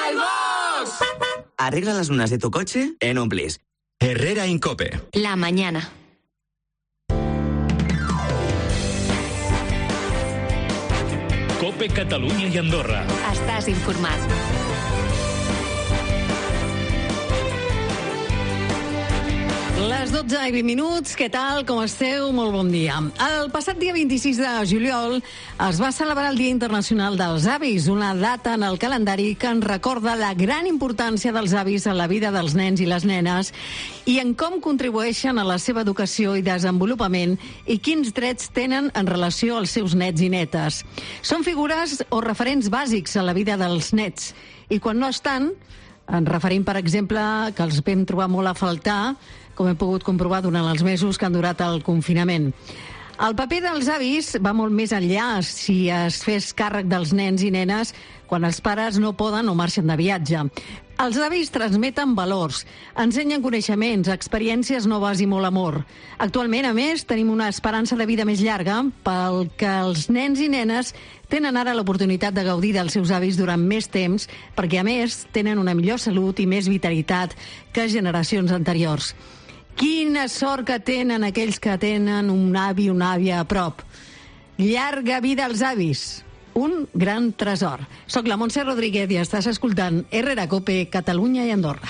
¡Box! Arregla las lunas de tu coche en un plis. Herrera Incope. La mañana. Cope Catalunya i Andorra. Estàs informat. Les 12 i 20 minuts, què tal, com esteu? Molt bon dia. El passat dia 26 de juliol es va celebrar el Dia Internacional dels Avis, una data en el calendari que ens recorda la gran importància dels avis en la vida dels nens i les nenes i en com contribueixen a la seva educació i desenvolupament i quins drets tenen en relació als seus nets i netes. Són figures o referents bàsics a la vida dels nets i quan no estan, ens referim, per exemple, que els vam trobar molt a faltar, com hem pogut comprovar durant els mesos que han durat el confinament. El paper dels avis va molt més enllà si es fes càrrec dels nens i nenes quan els pares no poden o marxen de viatge. Els avis transmeten valors, ensenyen coneixements, experiències noves i molt amor. Actualment, a més, tenim una esperança de vida més llarga pel que els nens i nenes tenen ara l'oportunitat de gaudir dels seus avis durant més temps perquè, a més, tenen una millor salut i més vitalitat que generacions anteriors. Quina sort que tenen aquells que tenen un avi o una àvia a prop. Llarga vida als avis. Un gran tresor. Soc la Montse Rodríguez i estàs escoltant Herrera Cope, Catalunya i Andorra.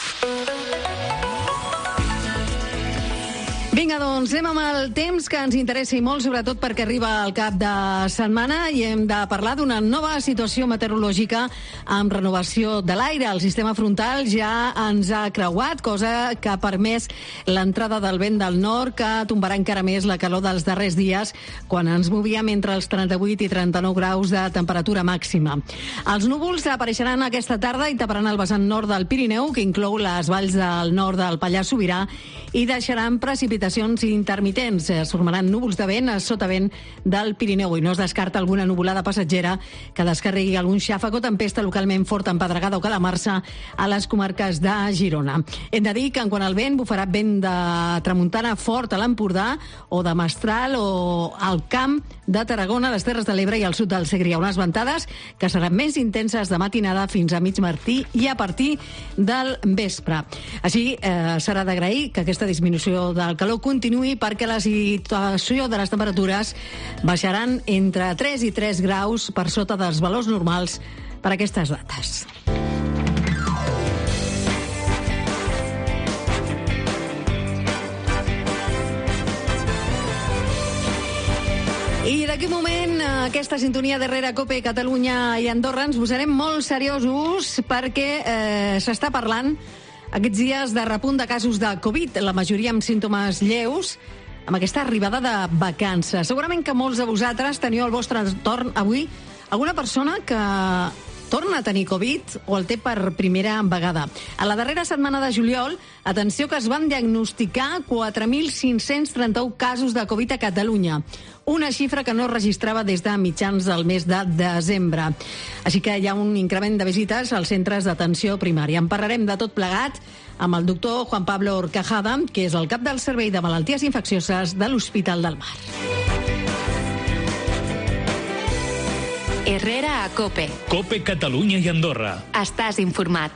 Vinga, doncs, anem amb el temps que ens interessa i molt, sobretot perquè arriba el cap de setmana i hem de parlar d'una nova situació meteorològica amb renovació de l'aire. El sistema frontal ja ens ha creuat, cosa que ha permès l'entrada del vent del nord, que tombarà encara més la calor dels darrers dies, quan ens movíem entre els 38 i 39 graus de temperatura màxima. Els núvols apareixeran aquesta tarda i taparan el vessant nord del Pirineu, que inclou les valls del nord del Pallars Sobirà, i deixaran precipitacions intermitents. Es formaran núvols de vent a sotavent del Pirineu i no es descarta alguna nuvolada passatgera que descarregui algun xàfec o tempesta localment forta en pedregada o calamarsa a les comarques de Girona. Hem de dir que en quant al vent bufarà vent de tramuntana fort a l'Empordà o de Mestral o al Camp de Tarragona, les Terres de l'Ebre i al sud del Segrià. Unes ventades que seran més intenses de matinada fins a mig matí i a partir del vespre. Així serà d'agrair que aquesta disminució del calor continuï perquè la situació de les temperatures baixaran entre 3 i 3 graus per sota dels valors normals per aquestes dates. I d'aquí un moment, aquesta sintonia d'Herrera Cope, Catalunya i Andorra, ens posarem molt seriosos perquè s'està parlant aquests dies de repunt de casos de Covid, la majoria amb símptomes lleus, amb aquesta arribada de vacances. Segurament que molts de vosaltres teniu al vostre entorn avui alguna persona que torna a tenir Covid o el té per primera vegada. A la darrera setmana de juliol, atenció que es van diagnosticar 4.531 casos de Covid a Catalunya, una xifra que no es registrava des de mitjans del mes de desembre. Així que hi ha un increment de visites als centres d'atenció primària. En parlarem de tot plegat amb el doctor Juan Pablo Horcajada, que és el cap del Servei de Malalties Infeccioses de l'Hospital del Mar. Herrera a Cope. Cope Catalunya i Andorra. Estàs informat.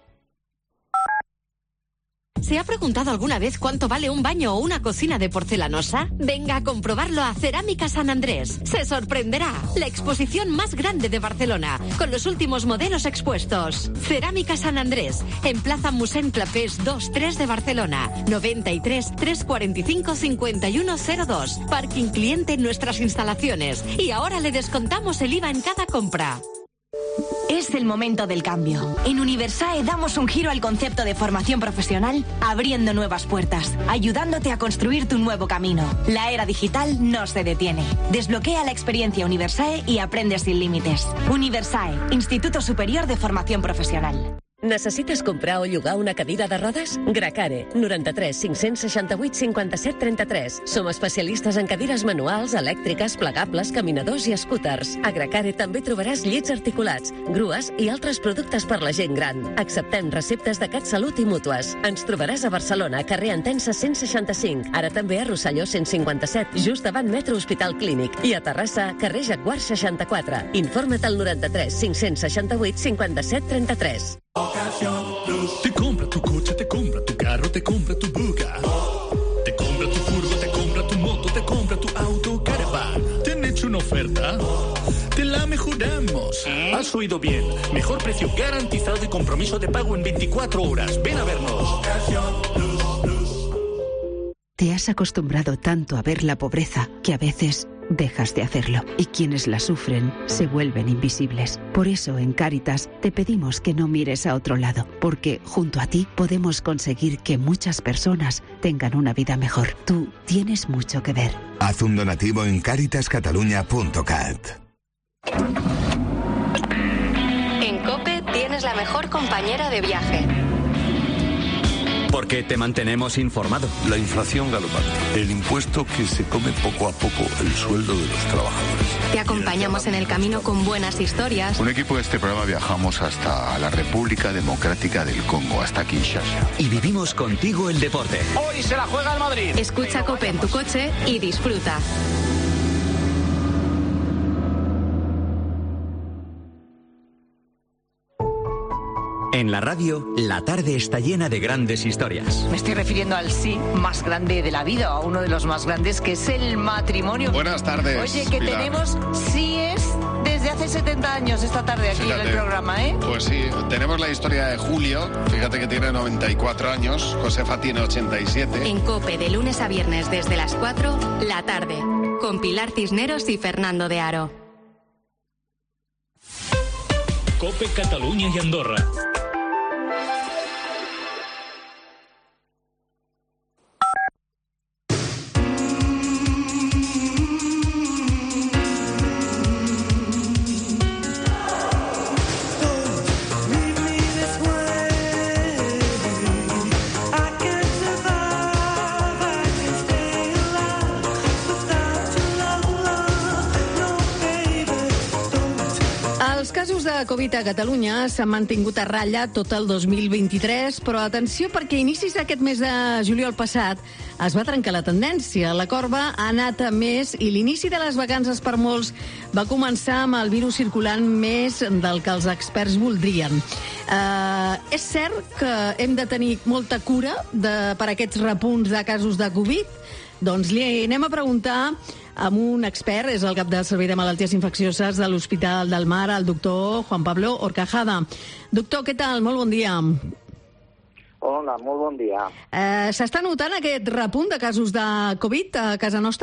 ¿Se ha preguntado alguna vez cuánto vale un baño o una cocina de porcelanosa? Venga a comprobarlo a Cerámica San Andrés. Se sorprenderá. La exposición más grande de Barcelona, con los últimos modelos expuestos. Cerámica San Andrés, en Plaza Mossèn Clapés 2-3 de Barcelona. 93 345 5102. Parking cliente en nuestras instalaciones. Y ahora le descontamos el IVA en cada compra. Es el momento del cambio. En Universae damos un giro al concepto de formación profesional, abriendo nuevas puertas, ayudándote a construir tu nuevo camino. La era digital no se detiene. Desbloquea la experiencia Universae y aprende sin límites. Universae, Instituto Superior de Formación Profesional. Necessites comprar o llogar una cadira de rodes? Gracare, 93 568 57 33. Som especialistes en cadires manuals, elèctriques, plegables, caminadors i scooters. A Gracare també trobaràs llits articulats, grues i altres productes per la gent gran. Acceptem receptes de CatSalut i mútues. Ens trobaràs a Barcelona, carrer Entença 165. Ara també a Rosselló 157, just davant Metro Hospital Clínic. I a Terrassa, carrer Jaguar 64. Informa't al 93 568 57 33. Te compra tu coche, te compra tu carro, te compra tu buga. Te compra tu furgo, te compra tu moto, te compra tu auto, caravan. ¿Te han hecho una oferta? Te la mejoramos. Has oído bien. Mejor precio garantizado y compromiso de pago en 24 horas. Ven a vernos. Te has acostumbrado tanto a ver la pobreza que a veces dejas de hacerlo, y quienes la sufren se vuelven invisibles. Por eso en Cáritas te pedimos que no mires a otro lado, porque junto a ti podemos conseguir que muchas personas tengan una vida mejor. Tú tienes mucho que ver. Haz un donativo en caritascatalunya.cat. En COPE tienes la mejor compañera de viaje. Porque te mantenemos informado. La inflación galopante, el impuesto que se come poco a poco el sueldo de los trabajadores. Te acompañamos en el camino con buenas historias. Un equipo de este programa viajamos hasta la República Democrática del Congo, hasta Kinshasa. Y vivimos contigo el deporte. Hoy se la juega el Madrid. Escucha COPE en tu coche y disfruta. En la radio, la tarde está llena de grandes historias. Me estoy refiriendo al sí más grande de la vida, a uno de los más grandes, que es el matrimonio. Buenas tardes. Oye, que Pilar. Tenemos síes desde hace 70 años esta tarde aquí en el programa, ¿eh? Pues sí, tenemos la historia de Julio, fíjate que tiene 94 años, Josefa tiene 87. En COPE, de lunes a viernes desde las 4, la tarde, con Pilar Cisneros y Fernando de Aro. Cope Catalunya i Andorra. Els casos de Covid a Catalunya s'han mantingut a ratlla tot el 2023, però atenció perquè a inicis d'aquest mes de juliol passat es va trencar la tendència. La corba ha anat a més i l'inici de les vacances per molts va començar amb el virus circulant més del que els experts voldrien. És cert que hem de tenir molta cura per aquests repunts de casos de Covid? Doncs li anem a preguntar amb un expert, és el cap del Servei de Malalties Infeccioses de l'Hospital del Mar, el doctor Juan Pablo Horcajada. Doctor, què tal? Molt bon dia. Hola, molt bon dia. S'està notant aquest repunt de casos de Covid a casa nostra?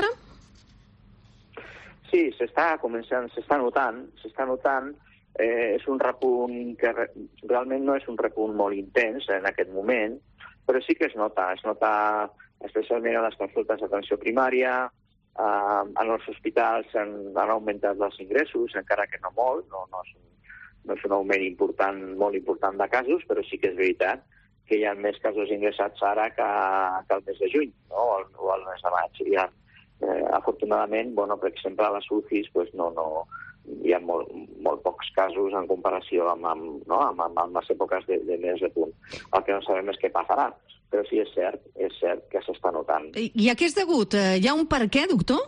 Sí, s'està notant. És un repunt que realment no és un repunt molt intens en aquest moment, però sí que es nota especialment a les consultes d'atenció primària. En els hospitals han augmentat els ingressos, encara que no molt, no és un augment molt important de casos, però sí que és veritat que hi ha més casos ingressats ara que el mes de juny, no? O el mes de maig. Afortunadament, per exemple, a les UCIs hi ha molt pocs casos en comparació amb les èpoques de més de punt. El que no sabem és què passarà, però sí és cert que s'està notant. I a què és degut? Hi ha un per què, doctor?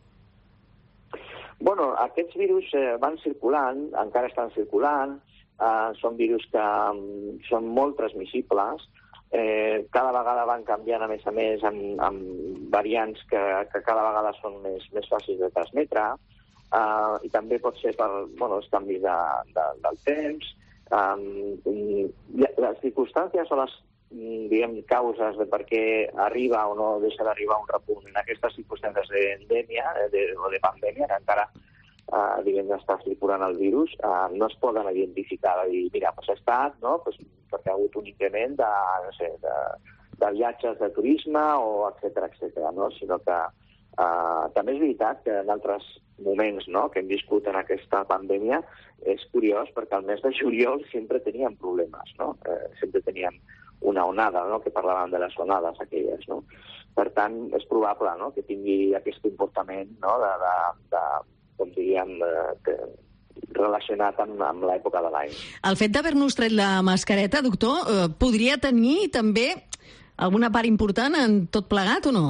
Aquests virus van circulant, encara estan circulant, són virus que són molt transmissibles, cada vegada van canviant, a més, amb variants que cada vegada són més fàcils de transmetre, i també pot ser per els canvis del temps. Les circumstàncies o les causes de per què arriba o no deixa d'arribar un repunt en aquestes circumstàncies d'endèmia o de pandèmia, que encara està circulant el virus, no es poden identificar i dir, mira, ha estat perquè ha hagut un increment de viatges de turisme o etcètera, sinó que També és veritat que en altres moments, no?, que hem viscut en aquesta pandèmia és curiós perquè al mes de juliol sempre teníem problemes, no? Sempre teníem una onada, no?, que parlàvem de les onades aquelles, no? Per tant, és probable, no?, que tingui aquest comportament, no?, com diríem, relacionat amb l'època de l'any. El fet d'haver-nos tret la mascareta, doctor, podria tenir també alguna part important en tot plegat o no?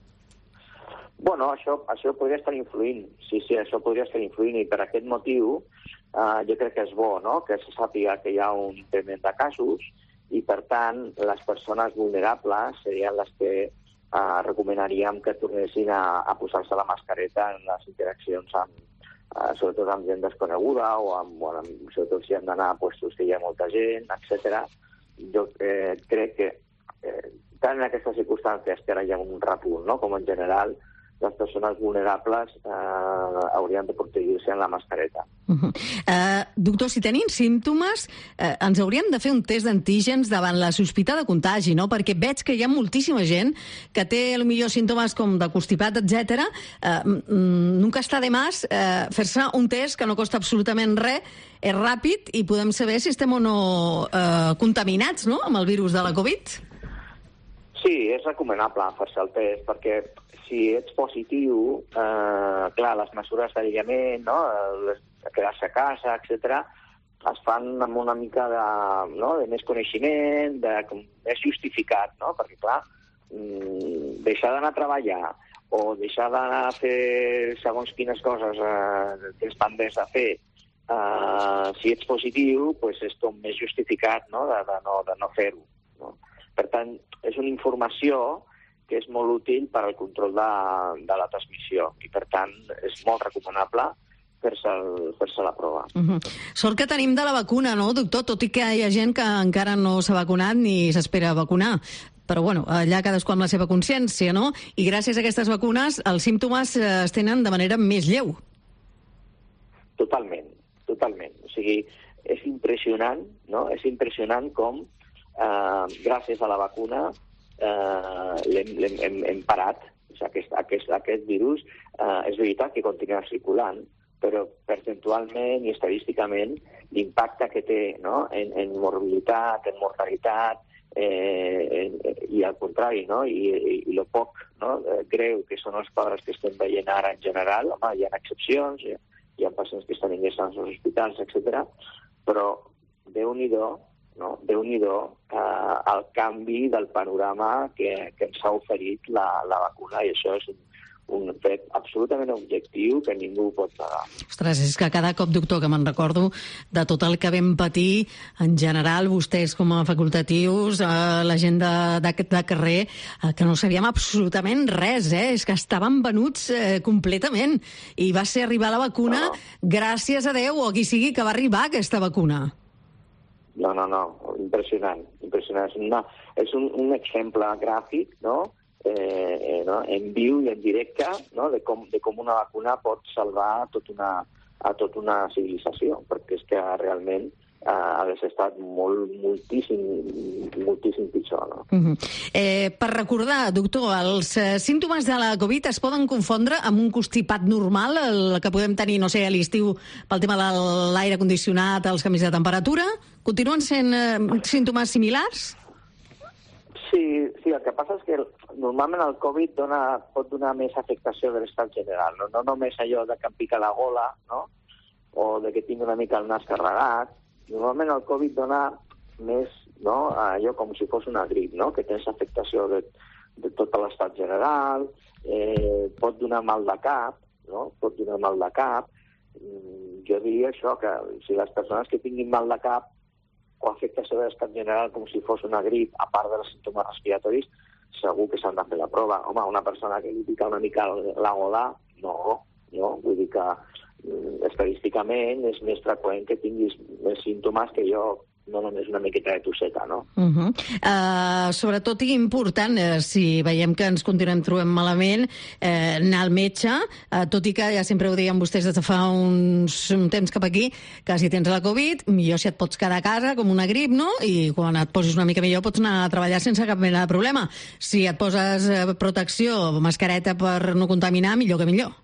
Bueno, això podria estar influint. Sí, això podria estar influint i per aquest motiu jo crec que és bo, no?, que se sàpiga que hi ha un increment de casos i, per tant, les persones vulnerables serien les que recomanaríem que tornessin a posar-se la mascareta en les interaccions sobretot amb gent desconeguda o sobretot si han d'anar a puestos que hi ha molta gent, etc. Jo crec que tant en aquestes circumstàncies que ara hi ha un repunt, no?, com en general, les persones vulnerables haurien de protegir-se en la mascareta. Doctor, si tenim símptomes, ens hauríem de fer un test d'antígens davant la sospita de contagi, no? Perquè veig que hi ha moltíssima gent que té potser símptomes com de constipat, etc. Nunca està de más fer-se un test que no costa absolutament res, és ràpid i podem saber si estem o no contaminats, no?, amb el virus de la Covid. Sí, és recomanable fer-se el test, perquè si ets positiu, clar, les mesures d'aïllament, no?, quedar-se a casa, etc., es fan amb una mica de més coneixement, més justificat, no?, perquè, clar, deixar d'anar a treballar o deixar d'anar a fer segons quines coses que es pendents de fer, si ets positiu, doncs és com més justificat, no?, de no fer-ho, no? Per tant, és una informació que és molt útil per al control de la transmissió i, per tant, és molt recomanable fer-se la prova. Sort que tenim de la vacuna, no, doctor? Tot i que hi ha gent que encara no s'ha vacunat ni s'espera vacunar. Però, bueno, allà cadascú amb la seva consciència, no? I gràcies a aquestes vacunes els símptomes es tenen de manera més lleu. Totalment. O sigui, és impressionant, no? És impressionant com gràcies a la vacuna hem parat. O sigui, aquest virus és veritat que continua circulant, però percentualment i estadísticament l'impacte que té, no?, en morbilitat, en mortalitat, i al contrari, no?, i lo poc, no?, greu que són els quadres que estem veient ara en general. Home, hi ha excepcions, hi ha pacients que estan ingressats als hospitals, etc. Però Déu-n'hi-do, no? Déu-n'hi-do el canvi del panorama que ens ha oferit la vacuna, i això és un fet absolutament objectiu que ningú pot negar. Ostres, és que cada cop, doctor, que me'n recordo de tot el que vam patir, en general, vostès com a facultatius, la gent de carrer, que no sabíem absolutament res, és que estaven venuts completament. I va ser arribar la vacuna, gràcies a Déu, o a qui sigui que va arribar aquesta vacuna. No, impressionant. És un exemple gràfic, no?, en viu i en directe, no?, de com una vacuna pot salvar a tota una civilització, perquè és que realment hagués estat moltíssim pitjor, no? Per recordar, doctor, els símptomes de la Covid es poden confondre amb un constipat normal, el que podem tenir, no sé, a l'estiu pel tema de l'aire condicionat, els canvis de temperatura? Continuen sent símptomes similars? Sí, el que passa és que normalment el Covid pot donar més afectació de l'estat general, no només allò de que em pica la gola, no?, o de que tinc una mica el nas carregat. Normalment el Covid dona més, no?, allò com si fos una grip, no?, que tens afectació de tot l'estat general, pot donar mal de cap, no?, Jo diria això, que si les persones que tinguin mal de cap o afectació de l'estat general com si fos una grip, a part dels símptomes respiratoris, segur que s'han de fer la prova. Home, una persona que li pica una mica la gola, no, vull dir que estadísticament és més freqüent que tinguis més símptomes que jo no només una miqueta de tosseta, no? Sobretot i important, si veiem que ens continuem trobant malament, anar al metge, tot i que ja sempre ho deien vostès des de fa un temps cap aquí, que si tens la Covid, millor si et pots quedar a casa com una grip, no? I quan et posis una mica millor pots anar a treballar sense cap mena de problema. Si et poses protecció, mascareta per no contaminar, millor que millor.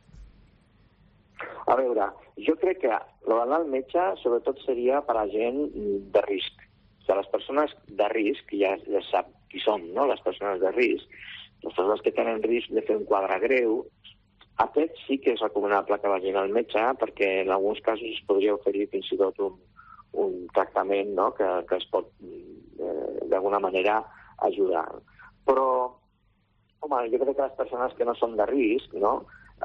A veure, jo crec que l'anar al metge sobretot seria per a gent de risc. O sigui, les persones de risc, ja sap qui som, no? Les persones de risc, les persones que tenen risc de fer un quadre greu, aquest sí que és recomanable que vagin al metge, perquè en alguns casos es podria oferir fins i tot un tractament, no? que es pot d'alguna manera ajudar. Però, home, jo crec que les persones que no són de risc, no?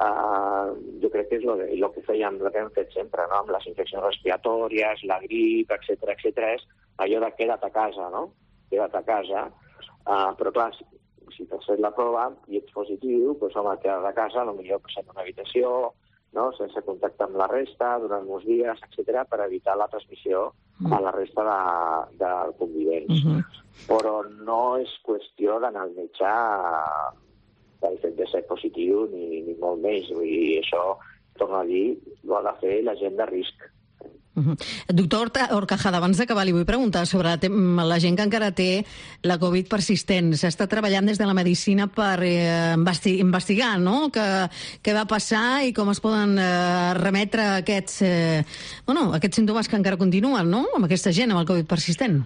Jo crec que és el que fèiem, el que hem fet sempre, no? Amb les infeccions respiratòries, la grip, etc., és allò de queda't a casa, no? Queda't a casa. Però clar, si t'has fet la prova i ets positiu, doncs home, queda't a casa, potser en una habitació, no? Sense contacte amb la resta, durant uns dies, etc., per evitar la transmissió a la resta de convivents. Però no és qüestió d'anar al metge pel fet de ser positiu, ni molt més. Vull dir, això, torno a dir, ho ha de fer la gent de risc. Doctor Horcajada, abans d'acabar, li vull preguntar sobre la gent que encara té la Covid persistent. S'està treballant des de la medicina per investigar, no?, què va passar i com es poden remetre aquests símptomes que encara continuen, no?, amb aquesta gent, amb el Covid persistent.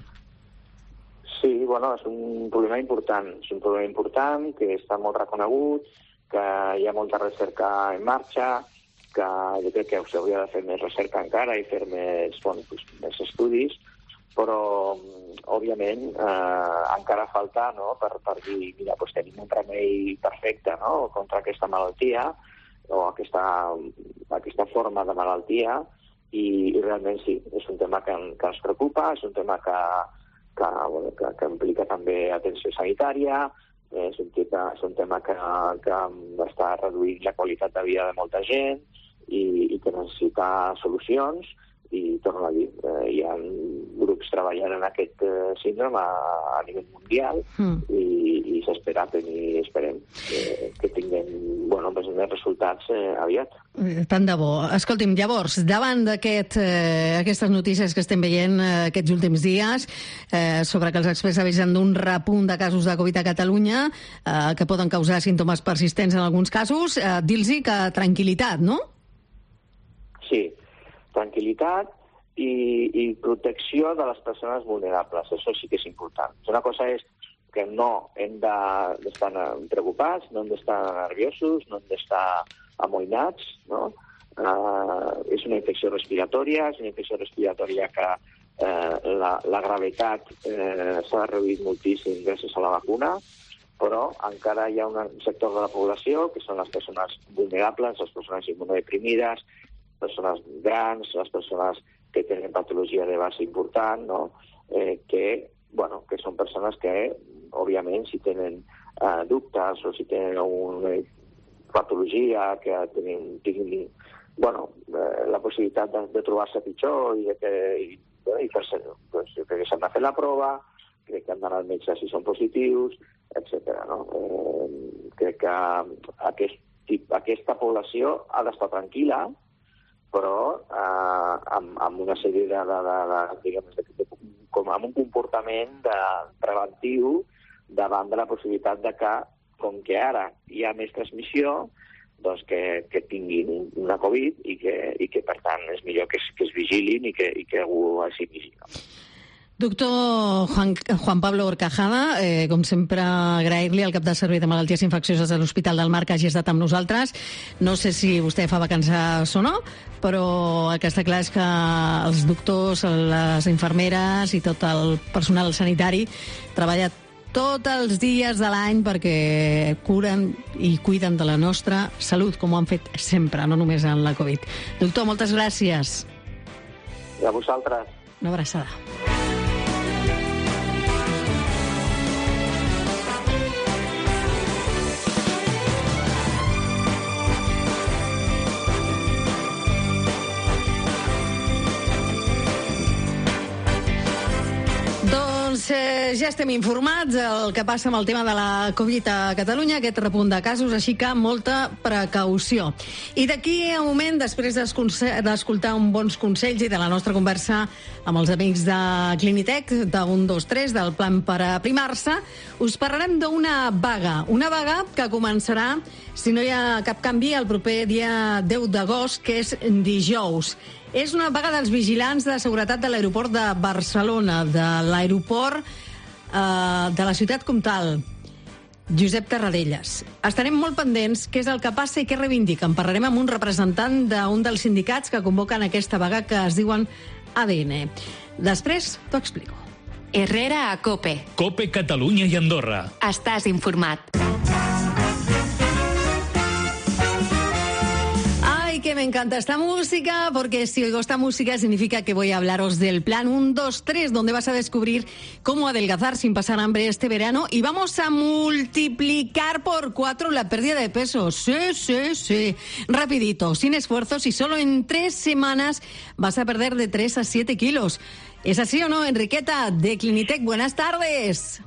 Sí, és un problema important. És un problema important que està molt reconegut, que hi ha molta recerca en marxa, que jo crec que s'hauria de fer més recerca encara i fer més estudis, però, òbviament, encara falta, no?, per dir, mira, tenim un remei perfecte, no?, contra aquesta malaltia o aquesta forma de malaltia, i realment sí, és un tema que ens preocupa, és un tema que implica també atenció sanitària, és un tema que està reduint la qualitat de vida de molta gent i que necessita solucions, i torno a dir, hi ha grups treballant en aquest síndrome a nivell mundial i esperem que tinguem més resultats aviat. Tant de bo. Escolti'm, llavors, davant d'aquestes notícies que estem veient aquests últims dies sobre que els experts avisen d'un repunt de casos de Covid a Catalunya que poden causar símptomes persistents en alguns casos, dir-los que tranquil·litat, no? Sí, tranquil·litat i protecció de les persones vulnerables. Això sí que és important. Una cosa és que no hem d'estar preocupats, no hem d'estar nerviosos, no hem d'estar amoïnats, no? És una infecció respiratòria, que la gravetat s'ha reduït moltíssim gràcies a la vacuna, però encara hi ha un sector de la població, que són les persones vulnerables, les persones immunodeprimides, persones grans, les persones que tenen patologia de base important, no? Que són persones que, òbviament, si tenen dubtes o si tenen una patologia que tinguin la possibilitat de trobar-se pitjor i fer-se, crec que s'han de fer la prova, crec que han d'anar al metge si són positius, etc. Crec que aquesta població ha d'estar tranquil·la, però amb una sèrie amb un comportament preventiu davant de la possibilitat de que, com que ara hi ha més transmissió, doncs que tinguin una Covid i que per tant, és millor que es vigilin i que algú es vigili. Doctor Juan Pablo Horcajada, com sempre, agrair-li al cap de servei de malalties infeccioses de l'Hospital del Mar que hagi estat amb nosaltres. No sé si vostè fa vacances o no, però el que està clar és que els doctors, les infermeres i tot el personal sanitari treballa tots els dies de l'any perquè curen i cuiden de la nostra salut, com ho han fet sempre, no només en la Covid. Doctor, moltes gràcies. I a vosaltres. Una abraçada. Doncs ja estem informats del que passa amb el tema de la Covid a Catalunya, aquest repunt de casos, així que molta precaució. I d'aquí a un moment, després d'escoltar uns bons consells i de la nostra conversa amb els amics de Clinitec, de 1, 2, 3, del plan per aprimar-se, us parlarem d'una vaga. Una vaga que començarà, si no hi ha cap canvi, el proper dia 10 d'agost, que és dijous. És una vaga dels vigilants de seguretat de l'aeroport de Barcelona, de l'aeroport de la ciutat comtal, Josep Tarradellas. Estarem molt pendents què és el que passa i què reivindiquen. Parlarem amb un representant d'un dels sindicats que convoquen aquesta vaga, que es diuen ADN. Després t'ho explico. Herrera a COPE. COPE Catalunya i Andorra. Estàs informat. Que me encanta esta música, porque si oigo esta música significa que voy a hablaros del plan 1, 2, 3, donde vas a descubrir cómo adelgazar sin pasar hambre este verano y vamos a multiplicar por 4 la pérdida de peso. Sí. Rapidito, sin esfuerzos y solo en 3 semanas vas a perder de 3 a 7 kilos. ¿Es así o no, Enriqueta, de Clinitec? Buenas tardes.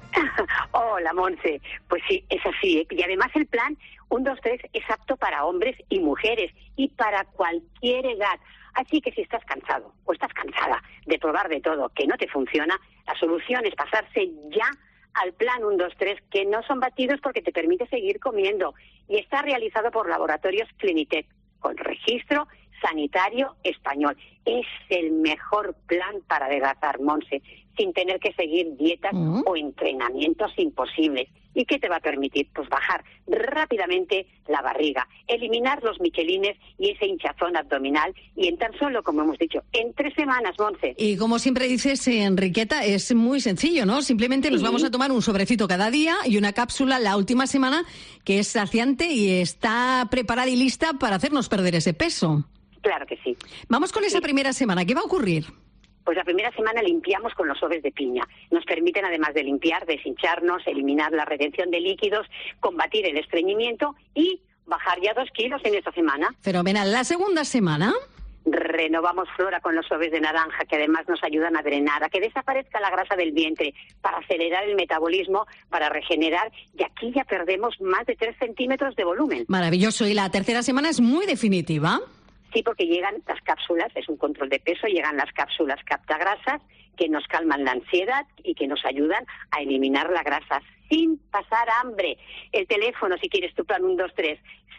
Hola, Monse. Pues sí, es así, ¿eh? Y además el plan 1, 2, 3 es apto para hombres y mujeres y para cualquier edad. Así que si estás cansado o estás cansada de probar de todo que no te funciona, la solución es pasarse ya al plan 1, 2, 3, que no son batidos porque te permite seguir comiendo. Y está realizado por Laboratorios Clinitec, con registro sanitario español. Es el mejor plan para adelgazar, Monse, sin tener que seguir dietas o entrenamientos imposibles. ¿Y qué te va a permitir? Pues bajar rápidamente la barriga, eliminar los michelines y ese hinchazón abdominal, y en tan solo, como hemos dicho, en 3 semanas, Monse. Y como siempre dices, Enriqueta, es muy sencillo, ¿no? Simplemente nos vamos a tomar un sobrecito cada día y una cápsula la última semana, que es saciante y está preparada y lista para hacernos perder ese peso. Claro que sí. Vamos con esa primera semana. ¿Qué va a ocurrir? Pues la primera semana limpiamos con los sobres de piña. Nos permiten, además de limpiar, deshincharnos, eliminar la retención de líquidos, combatir el estreñimiento y bajar ya 2 kilos en esta semana. Fenomenal. ¿La segunda semana? Renovamos flora con los sobres de naranja, que además nos ayudan a drenar, a que desaparezca la grasa del vientre, para acelerar el metabolismo, para regenerar, y aquí ya perdemos más de 3 centímetros de volumen. Maravilloso. ¿Y la tercera semana es muy definitiva? Sí, porque llegan las cápsulas, es un control de peso, llegan las cápsulas captagrasas que nos calman la ansiedad y que nos ayudan a eliminar la grasa sin pasar hambre. El teléfono, si quieres tu plan 1, 2, 3,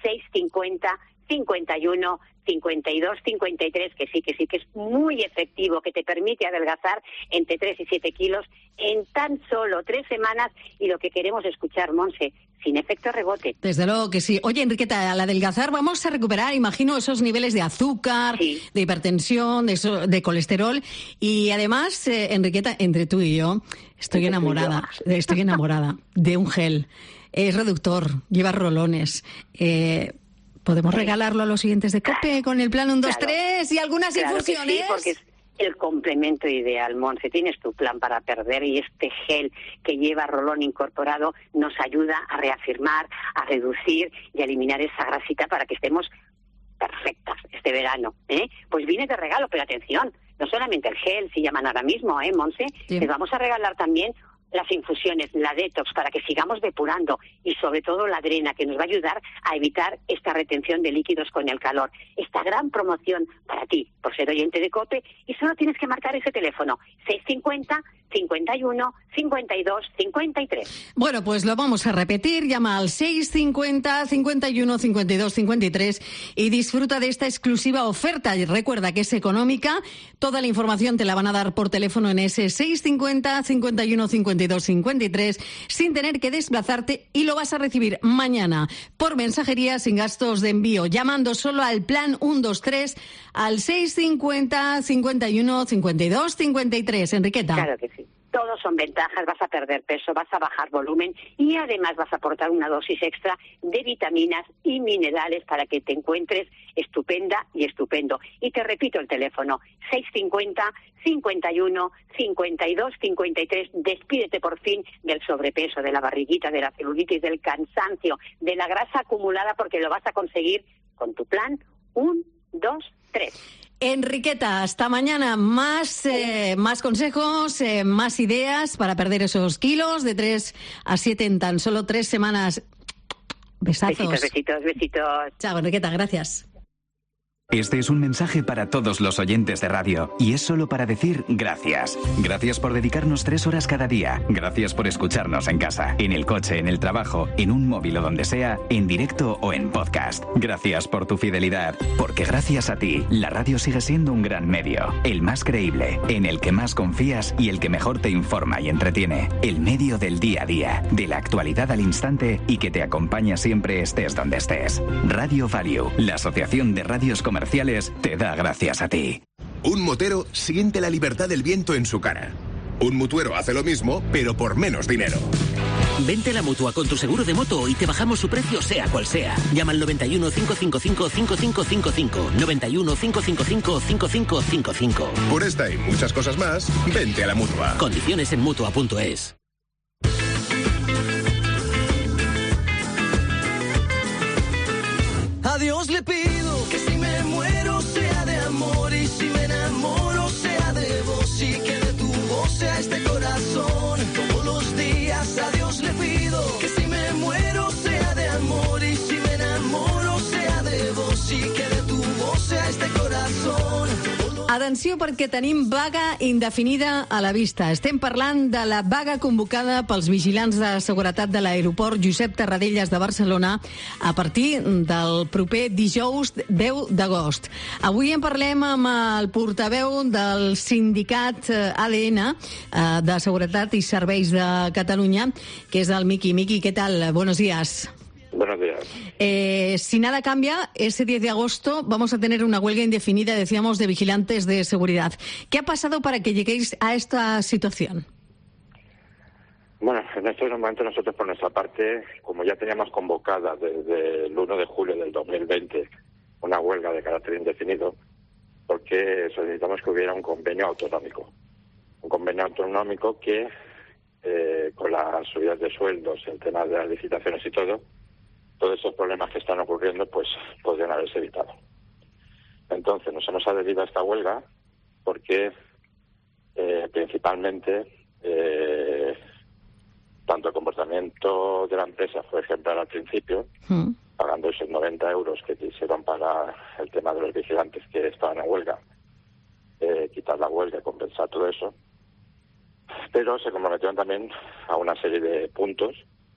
650 51 52 53, que sí, que es muy efectivo, que te permite adelgazar entre 3 y 7 kilos en tan solo 3 semanas, y lo que queremos escuchar, Monse, sin efecto rebote. Desde luego que sí. Oye, Enriqueta, al adelgazar vamos a recuperar, imagino, esos niveles de azúcar, de hipertensión, de colesterol, y además, Enriqueta, entre tú y yo, estoy enamorada de un gel. Es reductor, lleva rolones. ¿Podemos regalarlo a los siguientes de COPE con el plan 1, 2, 3 y algunas infusiones? Sí, porque es el complemento ideal, Monse. Tienes tu plan para perder y este gel que lleva rolón incorporado nos ayuda a reafirmar, a reducir y a eliminar esa grasita para que estemos perfectas este verano, ¿eh? Pues viene de regalo, pero atención, no solamente el gel, si llaman ahora mismo, Monse, sí. Les vamos a regalar también las infusiones, la detox, para que sigamos depurando, y sobre todo la drena, que nos va a ayudar a evitar esta retención de líquidos con el calor. Esta gran promoción para ti, por ser oyente de COPE, y solo tienes que marcar ese teléfono, 650 51 52 53. Bueno, pues lo vamos a repetir. Llama al 650 51 52 53 y disfruta de esta exclusiva oferta. Y recuerda que es económica. Toda la información te la van a dar por teléfono en ese 650 51 52 53 sin tener que desplazarte, y lo vas a recibir mañana por mensajería sin gastos de envío, llamando solo al plan 1, 2, 3 al 650 51 52 53. Enriqueta. Claro que sí. Todos son ventajas, vas a perder peso, vas a bajar volumen y además vas a aportar una dosis extra de vitaminas y minerales para que te encuentres estupenda y estupendo. Y te repito el teléfono, 650 51 52 53. Despídete por fin del sobrepeso, de la barriguita, de la celulitis, del cansancio, de la grasa acumulada, porque lo vas a conseguir con tu plan 1, 2, 3. Enriqueta, hasta mañana. Más consejos, más ideas para perder esos kilos de 3 a 7 en tan solo 3 semanas. Besazos. Besitos. Chao, Enriqueta, gracias. Este es un mensaje para todos los oyentes de radio y es solo para decir gracias. Gracias por dedicarnos 3 horas cada día. Gracias por escucharnos en casa, en el coche, en el trabajo, en un móvil o donde sea, en directo o en podcast. Gracias por tu fidelidad, porque gracias a ti, la radio sigue siendo un gran medio, el más creíble, en el que más confías y el que mejor te informa y entretiene. El medio del día a día, de la actualidad al instante y que te acompaña siempre estés donde estés. Radio Value, la Asociación de Radios Comerciales, te da gracias a ti. Un motero siente la libertad del viento en su cara. Un mutuero hace lo mismo, pero por menos dinero. Vente a la Mutua con tu seguro de moto y te bajamos su precio sea cual sea. Llama al 91 555 5555. 91 555 5555. Por esta y muchas cosas más, vente a la Mutua. Condiciones en Mutua.es. A Dios le pido que si me muero sea de amor y si me enamoro sea de vos y que de tu voz sea este corazón. Todos los días a Dios le pido que si me muero sea de amor y si me enamoro sea de vos y que de tu voz sea este corazón. Atenció perquè tenim vaga indefinida a la vista. Estem parlant de la vaga convocada pels vigilants de seguretat de l'aeroport Josep Tarradellas de Barcelona a partir del proper dijous 10 d'agost. Avui en parlem amb el portaveu del sindicat ADN de Seguretat i Serveis de Catalunya, que és el Miqui. Miqui, ¿qué tal? Buenos días. Buenos días. Si nada cambia, ese 10 de agosto vamos a tener una huelga indefinida, decíamos, de vigilantes de seguridad. ¿Qué ha pasado para que lleguéis a esta situación? Bueno, en estos momentos nosotros por nuestra parte, como ya teníamos convocada desde el 1 de julio del 2020 una huelga de carácter indefinido, porque solicitamos que hubiera un convenio autonómico. Un convenio autonómico que, con las subidas de sueldos, el tema de las licitaciones y todo, todos esos problemas que están ocurriendo, pues podrían haberse evitado. Entonces, nos hemos adherido a esta huelga porque principalmente tanto el comportamiento de la empresa fue ejemplar al principio, pagando esos 90 euros que quisieron para el tema de los vigilantes que estaban en huelga, quitar la huelga y compensar todo eso, pero se comprometieron también a una serie de puntos,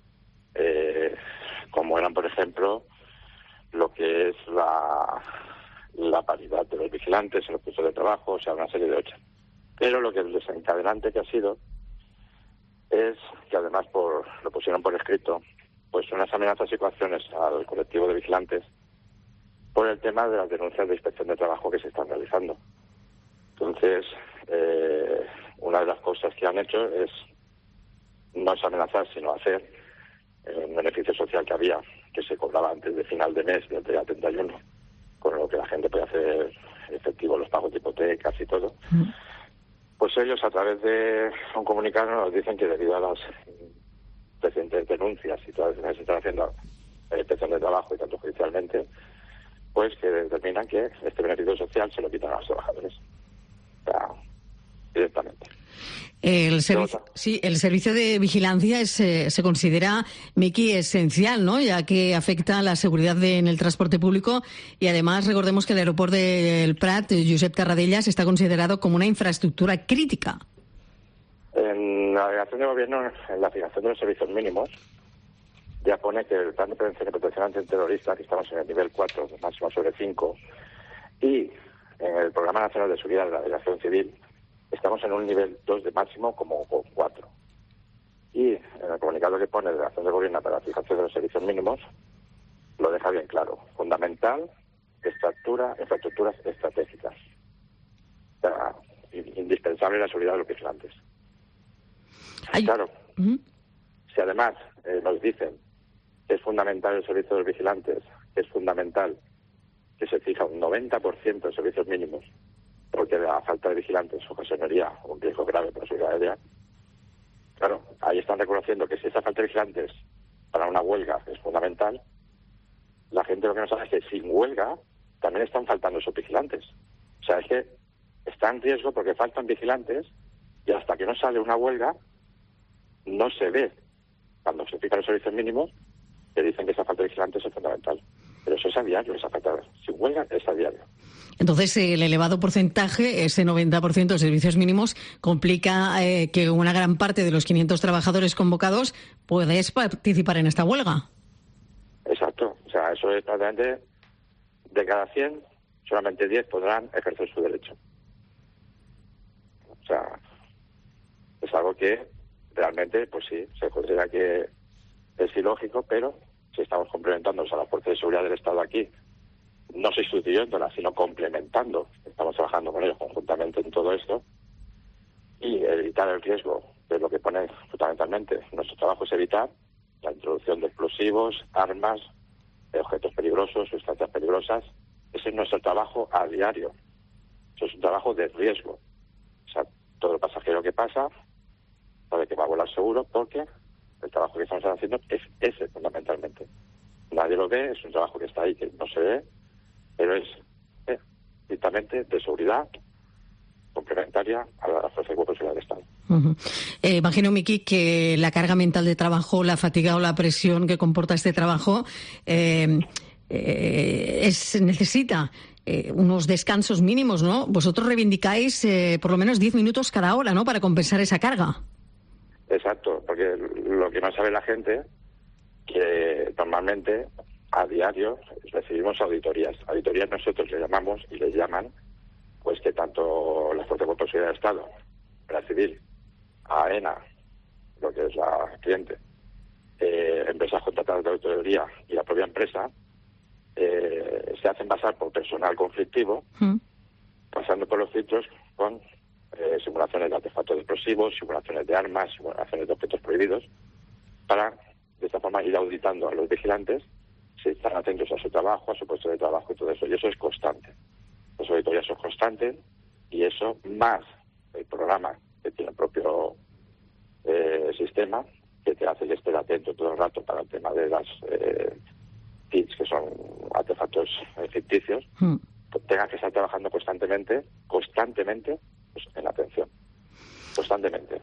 como eran, por ejemplo, lo que es la paridad de los vigilantes en los puestos de trabajo, o sea, una serie de 8. Pero lo que es desencadenante que ha sido es que además lo pusieron por escrito, pues unas amenazas y coacciones al colectivo de vigilantes por el tema de las denuncias de inspección de trabajo que se están realizando. Entonces, una de las cosas que han hecho es no es amenazar, sino hacer un beneficio social que había, que se cobraba antes de final de mes, del día 31, con lo que la gente puede hacer efectivo los pagos de hipotecas y todo. Pues ellos, a través de un comunicado, nos dicen que debido a las recientes denuncias y todas las que se están haciendo en inspección de trabajo y tanto judicialmente, pues que determinan que este beneficio social se lo quitan a los trabajadores. O sea, directamente. El servicio de vigilancia se considera, Miki, esencial, ¿no? Ya que afecta a la seguridad en el transporte público y además recordemos que el aeropuerto del Prat, Josep Tarradellas, está considerado como una infraestructura crítica. En la delegación de gobierno, en la fijación de los servicios mínimos, ya pone que el plan de prevención y protección antiterrorista, que estamos en el nivel 4, máximo sobre 5, y en el Programa Nacional de Seguridad de la Delegación Civil, estamos en un nivel 2 de máximo como 4. Y en el comunicado que pone de la Delegación de Gobierno para la fijación de los servicios mínimos, lo deja bien claro. Fundamental, infraestructuras estratégicas. O sea, indispensable la seguridad de los vigilantes. Claro, si además nos dicen que es fundamental el servicio de los vigilantes, que es fundamental que se fija un 90% de servicios mínimos, porque la falta de vigilantes ocasionaría un riesgo grave para la seguridad aérea. Claro, ahí están reconociendo que si esa falta de vigilantes para una huelga es fundamental, la gente lo que no sabe es que sin huelga también están faltando esos vigilantes. O O sea, es que está en riesgo porque faltan vigilantes y hasta que no sale una huelga no se ve. Cuando se fijan los servicios mínimos, que dicen que esa falta de vigilantes es fundamental. Pero eso es a diario, esa falta. Si huelga, es a diario. Entonces, el elevado porcentaje, ese 90% de servicios mínimos, complica que una gran parte de los 500 trabajadores convocados puedes participar en esta huelga. Exacto. O sea, eso es prácticamente de cada 100, solamente 10 podrán ejercer su derecho. O sea, es algo que realmente, pues sí, se considera que es ilógico, pero si estamos complementándonos a la Fuerza de Seguridad del Estado aquí, no sustituyéndola, sino complementando, estamos trabajando con ellos conjuntamente en todo esto, y evitar el riesgo, que es lo que pone fundamentalmente. Nuestro trabajo es evitar la introducción de explosivos, armas, objetos peligrosos, sustancias peligrosas. Ese es nuestro trabajo a diario. Eso es un trabajo de riesgo. O sea, todo el pasajero que pasa sabe que va a volar seguro, porque el trabajo que estamos haciendo es ese fundamentalmente. Nadie lo ve, es un trabajo que está ahí, que no se ve, pero es estrictamente de seguridad complementaria a la Fuerza de Cuerpo de Seguridad del Estado. Imagino, Miki, que la carga mental de trabajo, la fatiga o la presión que comporta este trabajo necesita unos descansos mínimos, ¿no? Vosotros reivindicáis por lo menos 10 minutos cada hora, ¿no?, para compensar esa carga. Exacto, porque lo que no sabe la gente, que normalmente a diario recibimos auditorías. Auditorías nosotros le llamamos y les llaman, pues que tanto la Fuerza de Cuerpo de Seguridad del Estado, la Civil, AENA, lo que es la cliente, empresas contratadas de auditoría y la propia empresa, se hacen pasar por personal conflictivo, pasando por los filtros con simulaciones de artefactos explosivos, simulaciones de armas, simulaciones de objetos prohibidos, para de esta forma ir auditando a los vigilantes si están atentos a su trabajo, a su puesto de trabajo y todo eso. Y eso es constante. Las auditorías son constantes y eso, más el programa que tiene el propio sistema, que te hace que estés atento todo el rato para el tema de las kits, que son artefactos ficticios, pues tengas que estar trabajando constantemente, pues, en atención. Constantemente.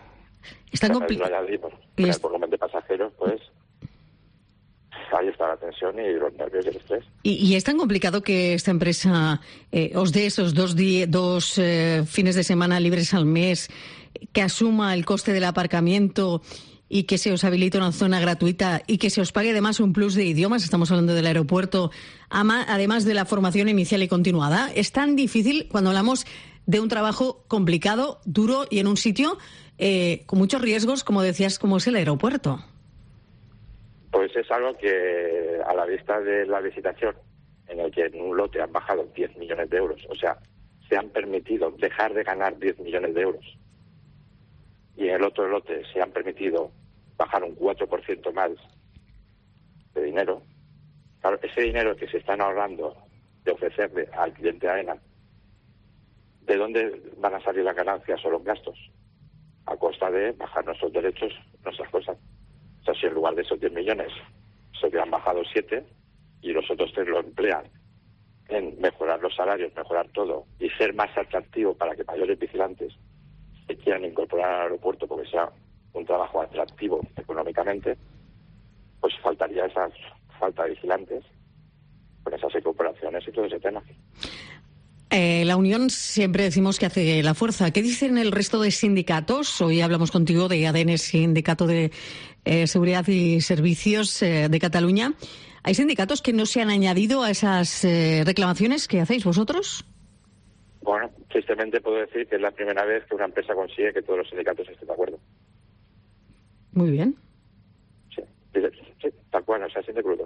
El volumen de pasajeros, pues ahí está la tensión y los nervios y el estrés. ¿Y es tan complicado que esta empresa os dé esos dos fines de semana libres al mes, que asuma el coste del aparcamiento y que se os habilite una zona gratuita y que se os pague además un plus de idiomas? Estamos hablando del aeropuerto, además de la formación inicial y continuada. ¿Es tan difícil cuando hablamos de un trabajo complicado, duro y en un sitio con muchos riesgos, como decías, como es el aeropuerto? Pues es algo que, a la vista de la licitación, en el que en un lote han bajado 10 millones de euros, o sea, se han permitido dejar de ganar 10 millones de euros, y en el otro lote se han permitido bajar un 4% más de dinero. Claro, ese dinero que se están ahorrando de ofrecerle al cliente AENA, ¿de dónde van a salir las ganancias o los gastos? A costa de bajar nuestros derechos, nuestras cosas. O sea, si en lugar de esos 10 millones se hubieran bajado 7 y los otros 3 lo emplean en mejorar los salarios, mejorar todo y ser más atractivo para que mayores vigilantes se quieran incorporar al aeropuerto porque sea un trabajo atractivo económicamente, pues faltaría esa falta de vigilantes con esas incorporaciones y todo ese tema. La unión siempre decimos que hace la fuerza. ¿Qué dicen el resto de sindicatos? Hoy hablamos contigo de ADN, Sindicato de Seguridad y Servicios de Cataluña. ¿Hay sindicatos que no se han añadido a esas reclamaciones que hacéis vosotros? Bueno, tristemente puedo decir que es la primera vez que una empresa consigue que todos los sindicatos estén de acuerdo. Muy bien. Sí, tal cual, o sea, siente crudo.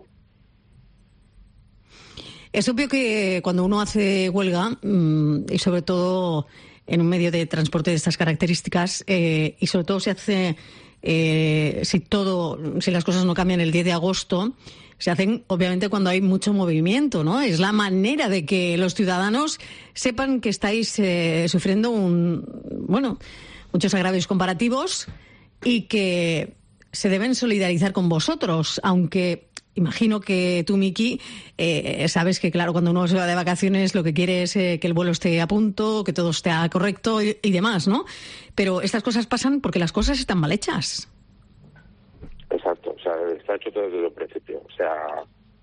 Es obvio que cuando uno hace huelga, y sobre todo en un medio de transporte de estas características, y sobre todo se hace, si las cosas no cambian el 10 de agosto, se hacen obviamente cuando hay mucho movimiento, ¿no? Es la manera de que los ciudadanos sepan que estáis sufriendo muchos agravios comparativos y que se deben solidarizar con vosotros, aunque imagino que tú, Miki, sabes que, claro, cuando uno se va de vacaciones lo que quiere es que el vuelo esté a punto, que todo esté correcto y demás, ¿no? Pero estas cosas pasan porque las cosas están mal hechas. Exacto, o sea, está hecho todo desde el principio. O sea,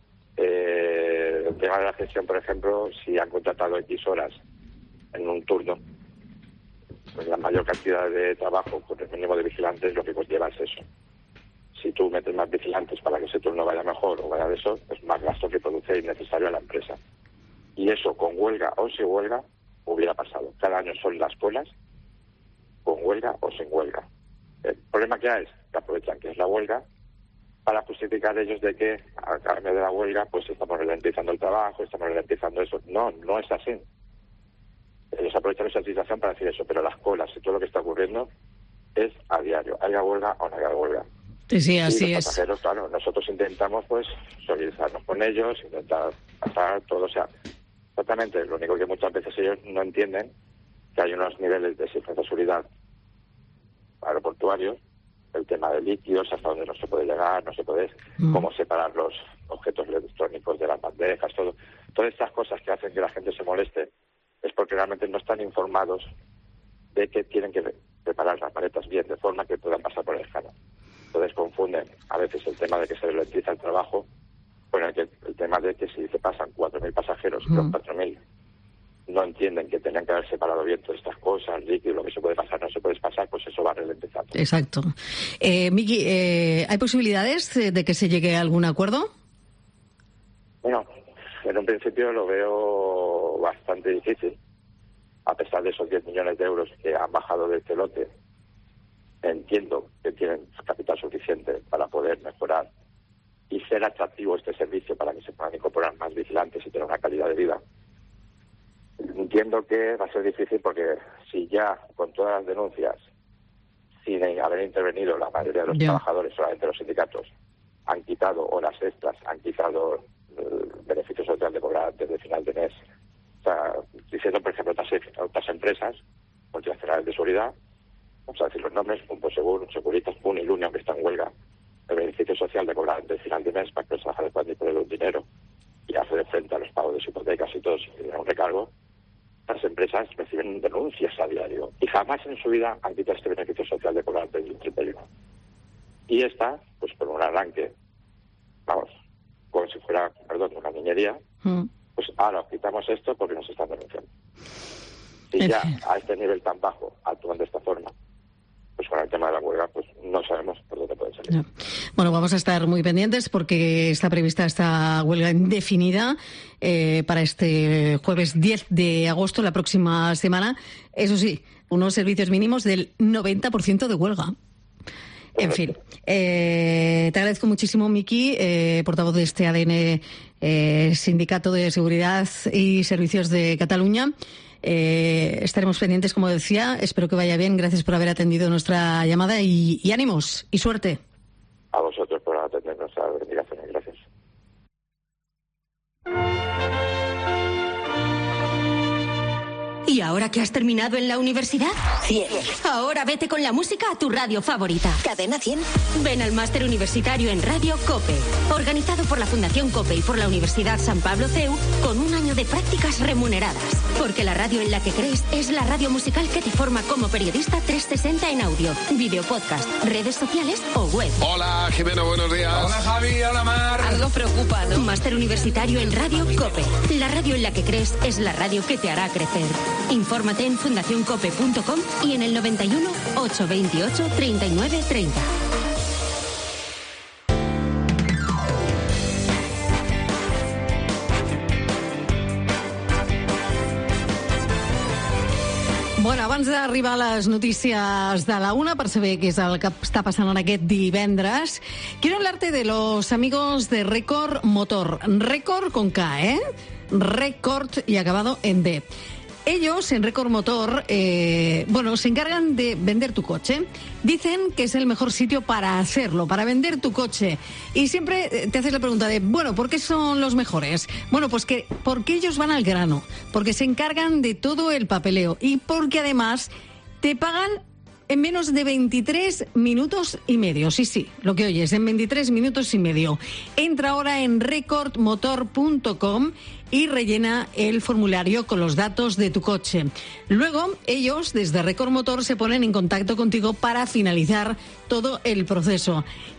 el tema de la gestión, por ejemplo, si han contratado X horas en un turno, pues la mayor cantidad de trabajo con el mínimo de vigilantes, lo que conlleva es eso. Si tú metes más vigilantes para que ese turno vaya mejor o vaya de eso, es más gasto que produce innecesario a la empresa. Y eso, con huelga o sin huelga, hubiera pasado. Cada año son las colas, con huelga o sin huelga. El problema que hay es que aprovechan que es la huelga para justificar ellos de que a cambio de la huelga pues estamos ralentizando el trabajo, estamos ralentizando eso. No es así. Ellos aprovechan esa situación para decir eso, pero las colas y todo lo que está ocurriendo es a diario. Haya huelga o no haya huelga. Sí, así y los es. pasajeros, claro, nosotros intentamos pues solidarizarnos con ellos, intentar pasar todo, o sea, exactamente, lo único que muchas veces ellos no entienden que hay unos niveles de exigencia de seguridad aeroportuarios, el tema de líquidos, hasta donde no se puede llegar, no se puede, cómo separar los objetos electrónicos de las bandejas, todo. Todas estas cosas que hacen que la gente se moleste es porque realmente no están informados de que tienen que preparar las maletas bien, de forma que puedan pasar por el escáner. Entonces confunden a veces el tema de que se ralentiza el trabajo con el tema de que si se pasan 4.000 pasajeros, los 4.000 no entienden que tenían que haber separado bien todas estas cosas, líquido, lo que se puede pasar, no se puede pasar, pues eso va ralentizando. Exacto. Miki, ¿hay posibilidades de que se llegue a algún acuerdo? Bueno, en un principio lo veo bastante difícil, a pesar de esos 10 millones de euros que han bajado de este lote. Entiendo que tienen capital suficiente para poder mejorar y ser atractivo este servicio para que se puedan incorporar más vigilantes y tener una calidad de vida. Entiendo que va a ser difícil porque si ya con todas las denuncias, sin haber intervenido la mayoría de los trabajadores, solamente los sindicatos, han quitado horas extras, han quitado el beneficio social de cobrar antes de final de mes. O sea, diciendo, por ejemplo, otras empresas multinacionales de seguridad, vamos a decir los nombres, un Segur, un Securitas, un Ilunion, que está en huelga, el beneficio social de cobrar antes de final de mes para que los trabajadores puedan disponer de un dinero y hacer frente a los pagos de sus hipotecas y todo, sin tener un recargo. Las empresas reciben denuncias a diario y jamás en su vida han quitado este beneficio social de cobrar antes de un 31. Y esta, pues por un arranque, vamos, como si fuera, una niñería, pues ahora quitamos esto porque nos están denunciando. Si ya a este nivel tan bajo actúan de esta forma, pues con el tema de la huelga, pues no sabemos por dónde pueden salir. No. Bueno, vamos a estar muy pendientes porque está prevista esta huelga indefinida para este jueves 10 de agosto, la próxima semana. Eso sí, unos servicios mínimos del 90% de huelga. En fin, te agradezco muchísimo, Miki, portavoz de este ADN, Sindicato de Seguridad y Servicios de Cataluña. Estaremos pendientes, como decía. Espero que vaya bien. Gracias por haber atendido nuestra llamada y ánimos y suerte. A vosotros por atender nuestras reivindicaciones. Gracias. ¿Y ahora que has terminado en la universidad? 100. Ahora vete con la música a tu radio favorita. ¿Cadena 100? Ven al máster universitario en Radio COPE, organizado por la Fundación COPE y por la Universidad San Pablo CEU, con un año de prácticas remuneradas. Porque la radio en la que crees es la radio musical que te forma como periodista 360 en audio, video podcast, redes sociales o web. Hola, Jimena, buenos días. Hola, Javi, hola, Mar. Algo preocupa, ¿no? Máster universitario en Radio COPE. La radio en la que crees es la radio que te hará crecer. Infórmate en fundacioncope.com y en el 91 828 39 30. Bueno, abans d'arribar a les notícies de la una, per saber què és el que està passant en aquest divendres, quiero hablarte de los amigos de Record Motor. Record con K, ¿eh? Record y acabado en D. Ellos, en Record Motor, se encargan de vender tu coche. Dicen que es el mejor sitio para hacerlo, para vender tu coche. Y siempre te haces la pregunta de, ¿por qué son los mejores? Bueno, pues porque ellos van al grano, porque se encargan de todo el papeleo y porque además te pagan en menos de 23 minutos y medio. Sí, lo que oyes, en 23 minutos y medio. Entra ahora en recordmotor.com y rellena el formulario con los datos de tu coche. Luego, ellos, desde Record Motor, se ponen en contacto contigo para finalizar todo el proceso.